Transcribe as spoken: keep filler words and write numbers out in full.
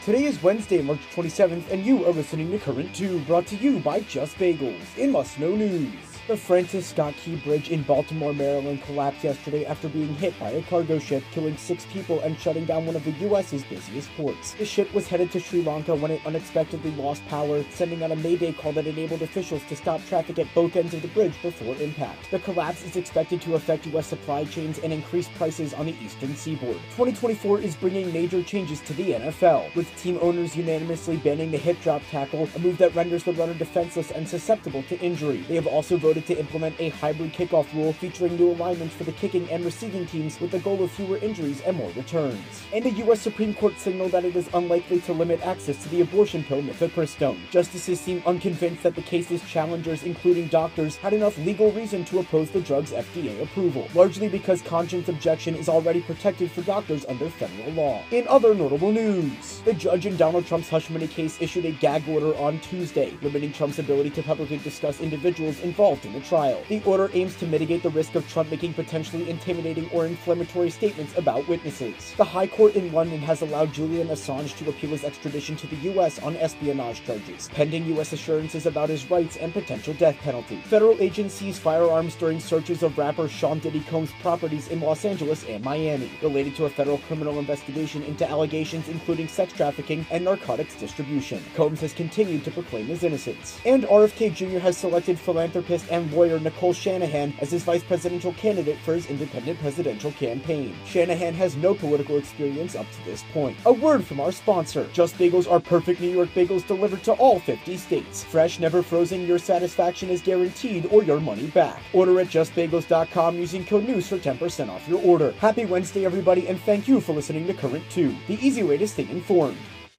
Today is Wednesday, March twenty-seventh, and you are listening to Current two, brought to you by Just Bagels. In must-know news, the Francis Scott Key Bridge in Baltimore, Maryland collapsed yesterday after being hit by a cargo ship, killing six people and shutting down one of the U S's busiest ports. The ship was headed to Sri Lanka when it unexpectedly lost power, sending out a mayday call that enabled officials to stop traffic at both ends of the bridge before impact. The collapse is expected to affect U S supply chains and increase prices on the eastern seaboard. twenty twenty-four is bringing major changes to the N F L, with team owners unanimously banning the hip drop tackle, a move that renders the runner defenseless and susceptible to injury. They have also voted to implement a hybrid kickoff rule featuring new alignments for the kicking and receiving teams with the goal of fewer injuries and more returns. And the U S Supreme Court signaled that it is unlikely to limit access to the abortion pill mifepristone. Justices seem unconvinced that the case's challengers, including doctors, had enough legal reason to oppose the drug's F D A approval, largely because conscience objection is already protected for doctors under federal law. In other notable news, the judge in Donald Trump's hush money case issued a gag order on Tuesday, limiting Trump's ability to publicly discuss individuals involved in the trial. The order aims to mitigate the risk of Trump making potentially intimidating or inflammatory statements about witnesses. The High Court in London has allowed Julian Assange to appeal his extradition to the U S on espionage charges, pending U S assurances about his rights and potential death penalty. Federal agents seized firearms during searches of rapper Sean Diddy Combs' properties in Los Angeles and Miami, related to a federal criminal investigation into allegations including sex trafficking and narcotics distribution. Combs has continued to proclaim his innocence. And R F K Junior has selected philanthropist and lawyer Nicole Shanahan as his vice presidential candidate for his independent presidential campaign. Shanahan has no political experience up to this point. A word from our sponsor. Just Bagels are perfect New York bagels delivered to all fifty states. Fresh, never frozen, your satisfaction is guaranteed or your money back. Order at just bagels dot com using code NEWS for ten percent off your order. Happy Wednesday, everybody, and thank you for listening to Current two, the easy way to stay informed.